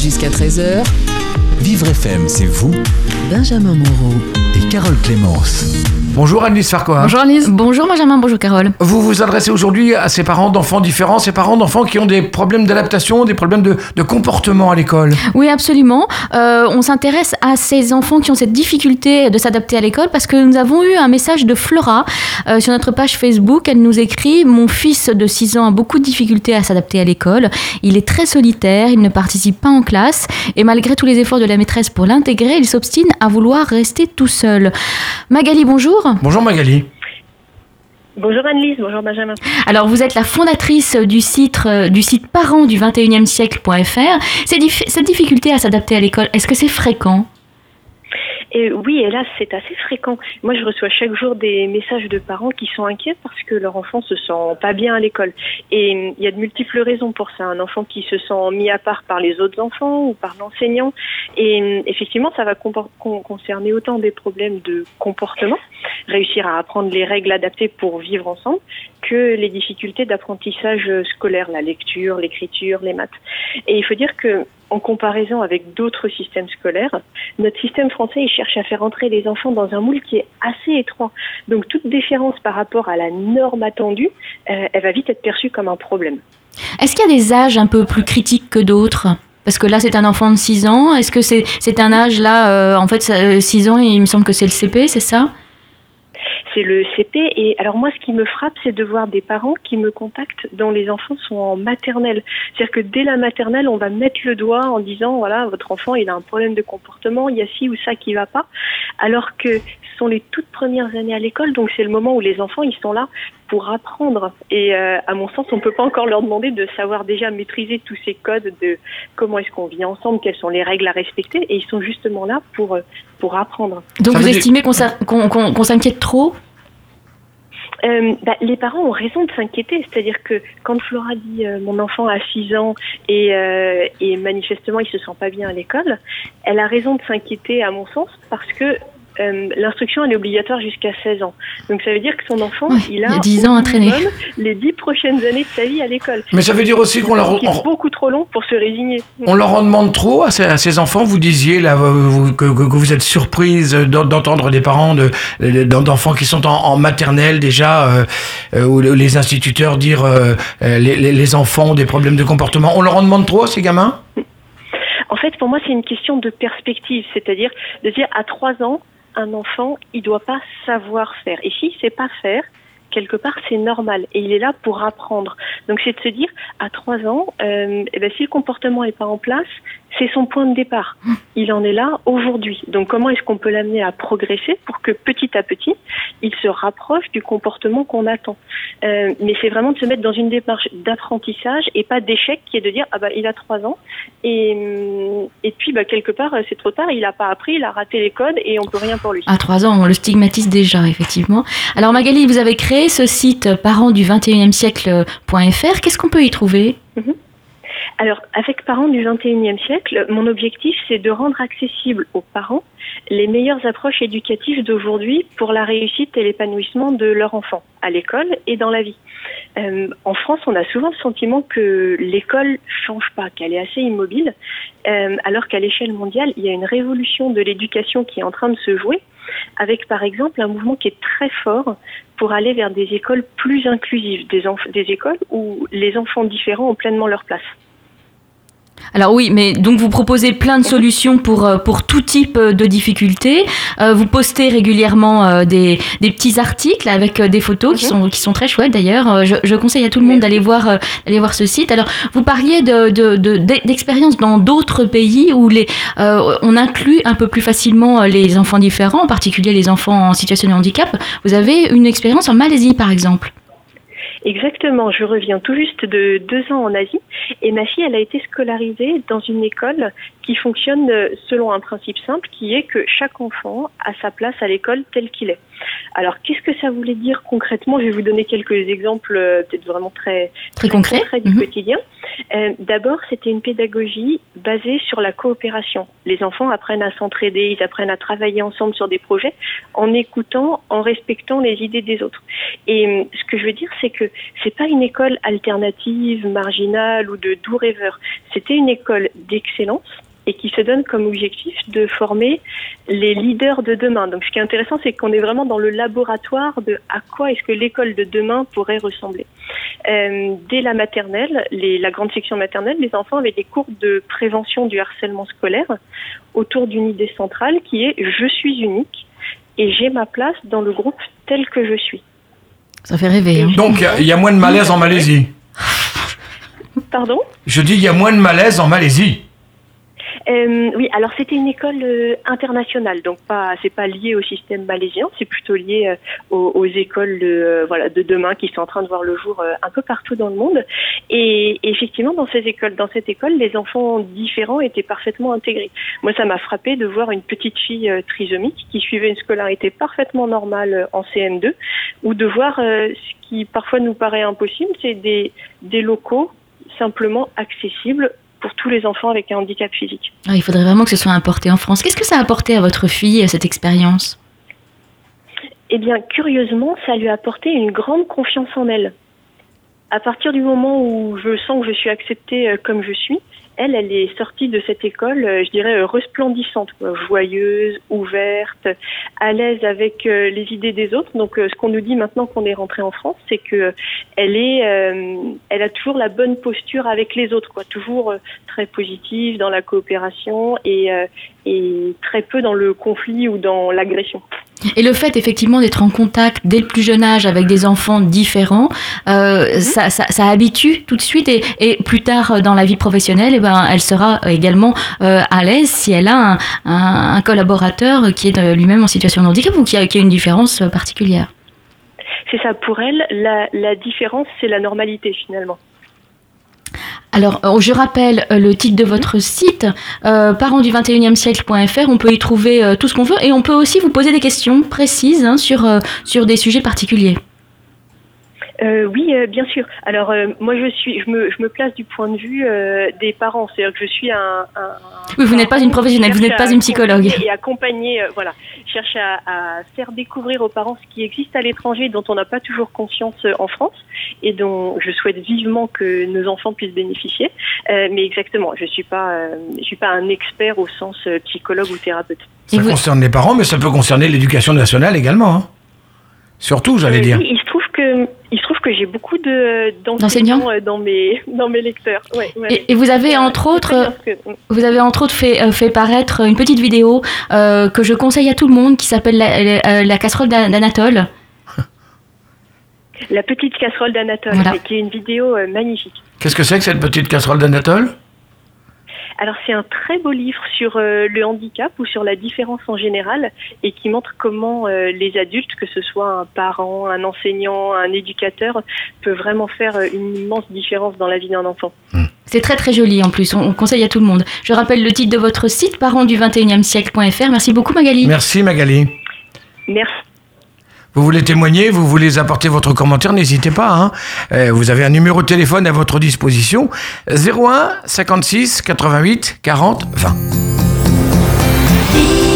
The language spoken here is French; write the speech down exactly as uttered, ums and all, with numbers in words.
Jusqu'à treize heures, Vivre F M, c'est vous, Benjamin Moreau et Carole Clémence. Bonjour Annelise Farquhar. Bonjour Annelise. Bonjour Benjamin, bonjour Carole. Vous vous adressez aujourd'hui à ces parents d'enfants différents, ces parents d'enfants qui ont des problèmes d'adaptation, des problèmes de, de comportement à l'école. Oui, absolument. Euh, on s'intéresse à ces enfants qui ont cette difficulté de s'adapter à l'école parce que nous avons eu un message de Flora euh, sur notre page Facebook. Elle nous écrit « Mon fils de six ans a beaucoup de difficultés à s'adapter à l'école. Il est très solitaire, il ne participe pas en classe et malgré tous les efforts de la maîtresse pour l'intégrer, il s'obstine à vouloir rester tout seul. » Magali, bonjour. Bonjour Magali. Bonjour Annelise, bonjour Benjamin. Alors vous êtes la fondatrice du site, euh, du site parents du vingt et unième siècle point f r. Cette, dif- cette difficulté à s'adapter à l'école, est-ce que c'est fréquent ? Et oui, hélas, c'est assez fréquent. Moi, je reçois chaque jour des messages de parents qui sont inquiets parce que leur enfant se sent pas bien à l'école. Et il y a de multiples raisons pour ça. Un enfant qui se sent mis à part par les autres enfants ou par l'enseignant. Et effectivement, ça va compor- con- concerner autant des problèmes de comportement, réussir à apprendre les règles adaptées pour vivre ensemble, que les difficultés d'apprentissage scolaire, la lecture, l'écriture, les maths. Et il faut dire que, en comparaison avec d'autres systèmes scolaires, notre système français, il cherche à faire entrer les enfants dans un moule qui est assez étroit. Donc toute différence par rapport à la norme attendue, euh, elle va vite être perçue comme un problème. Est-ce qu'il y a des âges un peu plus critiques que d'autres ? Parce que là, c'est un enfant de six ans. Est-ce que c'est, c'est un âge là, euh, en fait, ça, six ans, il me semble que c'est le C P, c'est ça ? C'est le C P. Et alors moi, ce qui me frappe, c'est de voir des parents qui me contactent dont les enfants sont en maternelle. C'est-à-dire que dès la maternelle, on va mettre le doigt en disant, voilà, votre enfant, il a un problème de comportement, il y a ci ou ça qui va pas. Alors que ce sont les toutes premières années à l'école, donc c'est le moment où les enfants, ils sont là pour apprendre. Et euh, à mon sens, on ne peut pas encore leur demander de savoir déjà maîtriser tous ces codes de comment est-ce qu'on vit ensemble, quelles sont les règles à respecter. Et ils sont justement là pour, pour apprendre. Donc Ça vous veut estimez qu'on, qu'on, qu'on, qu'on s'inquiète trop ? Euh, bah, les parents ont raison de s'inquiéter, c'est-à-dire que quand Flora dit euh, mon enfant a six ans et, euh, et manifestement il se sent pas bien à l'école, elle a raison de s'inquiéter à mon sens parce que euh, l'instruction elle est obligatoire jusqu'à seize ans. Donc ça veut dire que son enfant ouais, il a, il a dix ans à traîner. Les dix prochaines années de sa vie à l'école. Mais ça veut dire aussi qu'on leur... C'est beaucoup trop long pour se résigner. On leur en demande trop à ces, à ces enfants. Vous disiez là vous, que, que, que vous êtes surprise d'entendre des parents de, d'enfants qui sont en, en maternelle déjà, euh, où les instituteurs dire euh, les, les enfants ont des problèmes de comportement. On leur en demande trop à ces gamins ? En fait, pour moi, c'est une question de perspective, c'est-à-dire de dire à trois ans, un enfant, il doit pas savoir faire. Et s'il sait pas faire, quelque part, c'est normal. Et il est là pour apprendre. Donc, c'est de se dire, à trois ans, euh, eh ben, si le comportement est pas en place, c'est son point de départ. Il en est là aujourd'hui. Donc, comment est-ce qu'on peut l'amener à progresser pour que petit à petit, il se rapproche du comportement qu'on attend. Euh, mais c'est vraiment de se mettre dans une démarche d'apprentissage et pas d'échec qui est de dire, ah bah, il a trois ans et, et puis, bah, quelque part, c'est trop tard, il a pas appris, il a raté les codes et on peut rien pour lui. À trois ans, on le stigmatise déjà, effectivement. Alors Magali, vous avez créé ce site parents du vingt et unième siècle point f r. Qu'est-ce qu'on peut y trouver ? mm-hmm. Alors, avec Parents du vingt et unième siècle, mon objectif, c'est de rendre accessible aux parents les meilleures approches éducatives d'aujourd'hui pour la réussite et l'épanouissement de leur enfant, à l'école et dans la vie. Euh, en France, on a souvent le sentiment que l'école change pas, qu'elle est assez immobile, euh, alors qu'à l'échelle mondiale, il y a une révolution de l'éducation qui est en train de se jouer, avec par exemple un mouvement qui est très fort pour aller vers des écoles plus inclusives, des, enf- des écoles où les enfants différents ont pleinement leur place. Alors oui, mais donc vous proposez plein de solutions pour, pour tout type de difficultés. Euh, vous postez régulièrement euh, des, des petits articles avec des photos mm-hmm. qui sont, qui sont très chouettes d'ailleurs. Je, je conseille à tout le monde d'aller voir, euh, d'aller voir ce site. Alors vous parliez de, de, de, d'expériences dans d'autres pays où les, euh, on inclut un peu plus facilement les enfants différents, en particulier les enfants en situation de handicap. Vous avez une expérience en Malaisie par exemple. Exactement, je reviens tout juste de deux ans en Asie et ma fille, elle a été scolarisée dans une école qui fonctionne selon un principe simple qui est que chaque enfant a sa place à l'école telle qu'il est. Alors, qu'est-ce que ça voulait dire concrètement ? Je vais vous donner quelques exemples, euh, peut-être vraiment très, très concrets concrets du mmh. quotidien. Euh, d'abord, c'était une pédagogie basée sur la coopération. Les enfants apprennent à s'entraider, ils apprennent à travailler ensemble sur des projets en écoutant, en respectant les idées des autres. Et euh, ce que je veux dire, c'est que c'est pas une école alternative, marginale ou de doux rêveurs. C'était une école d'excellence et qui se donne comme objectif de former les leaders de demain. Donc, ce qui est intéressant, c'est qu'on est vraiment dans le laboratoire de à quoi est-ce que l'école de demain pourrait ressembler. Euh, dès la maternelle, les, la grande section maternelle, les enfants avaient des cours de prévention du harcèlement scolaire autour d'une idée centrale qui est « je suis unique et j'ai ma place dans le groupe tel que je suis ». Ça fait rêver. Hein. Donc, il y, y a moins de malaise en Malaisie. Pardon ? Je dis, il y a moins de malaise en Malaisie. Euh, oui, alors c'était une école euh, internationale, donc pas, c'est pas lié au système malaisien, c'est plutôt lié euh, aux, aux écoles de, euh, voilà, de demain qui sont en train de voir le jour euh, un peu partout dans le monde. Et, et effectivement, dans ces écoles, dans cette école, les enfants différents étaient parfaitement intégrés. Moi, ça m'a frappé de voir une petite fille euh, trisomique qui suivait une scolarité parfaitement normale euh, en C M deux, ou de voir euh, ce qui parfois nous paraît impossible, c'est des, des locaux simplement accessibles pour tous les enfants avec un handicap physique. Ah, il faudrait vraiment que ce soit importé en France. Qu'est-ce que ça a apporté à votre fille, cette expérience ? Eh bien, curieusement, ça lui a apporté une grande confiance en elle. À partir du moment où je sens que je suis acceptée euh, comme je suis, elle, elle est sortie de cette école, euh, je dirais, euh, resplendissante, quoi, joyeuse, ouverte, à l'aise avec euh, les idées des autres. Donc, euh, ce qu'on nous dit maintenant qu'on est rentré en France, c'est que euh, elle est, euh, elle a toujours la bonne posture avec les autres, quoi, toujours euh, très positive dans la coopération et, euh, et très peu dans le conflit ou dans l'agression. Et le fait effectivement d'être en contact dès le plus jeune âge avec des enfants différents, euh, mmh. ça, ça, ça habitue tout de suite et, et plus tard dans la vie professionnelle, eh ben, elle sera également euh, à l'aise si elle a un, un, un collaborateur qui est lui-même en situation de handicap ou qui a, qui a une différence particulière. C'est ça, pour elle, la, la différence, c'est la normalité finalement. Alors, je rappelle le titre de votre site, euh, parents du vingt et unième siècle point f r. On peut y trouver euh, tout ce qu'on veut et on peut aussi vous poser des questions précises hein, sur, euh, sur des sujets particuliers. Euh, oui, euh, bien sûr. Alors euh, moi, je suis, je me, je me place du point de vue euh, des parents, c'est-à-dire que je suis un. un oui, vous n'êtes pas une professionnelle, vous n'êtes pas une psychologue. Et accompagner, euh, voilà, cherche à, à faire découvrir aux parents ce qui existe à l'étranger, dont on n'a pas toujours conscience euh, en France, et dont je souhaite vivement que nos enfants puissent bénéficier. Euh, mais exactement, je suis pas, euh, je suis pas un expert au sens euh, psychologue ou thérapeute. Ça vous... concerne les parents, mais ça peut concerner l'éducation nationale également. Hein. Surtout, j'allais euh, dire. Oui, il se trouve que il se trouve que j'ai beaucoup de d'enseignants dans mes dans mes lecteurs. Ouais, ouais. Et, et vous avez entre autres que... vous avez entre autres fait fait paraître une petite vidéo euh, que je conseille à tout le monde qui s'appelle la, la, la casserole d'Anatole. La petite casserole d'Anatole, voilà. Qui est une vidéo euh, magnifique. Qu'est-ce que c'est que cette petite casserole d'Anatole ? Alors, c'est un très beau livre sur euh, le handicap ou sur la différence en général et qui montre comment euh, les adultes, que ce soit un parent, un enseignant, un éducateur, peuvent vraiment faire euh, une immense différence dans la vie d'un enfant. C'est très très joli en plus, on, on conseille à tout le monde. Je rappelle le titre de votre site, parents du vingt et unième siècle point f r. Merci beaucoup Magali. Merci Magali. Merci. Vous voulez témoigner, vous voulez apporter votre commentaire, n'hésitez pas. Hein. Euh, vous avez un numéro de téléphone à votre disposition, zéro un cinquante-six quatre-vingt-huit quarante vingt.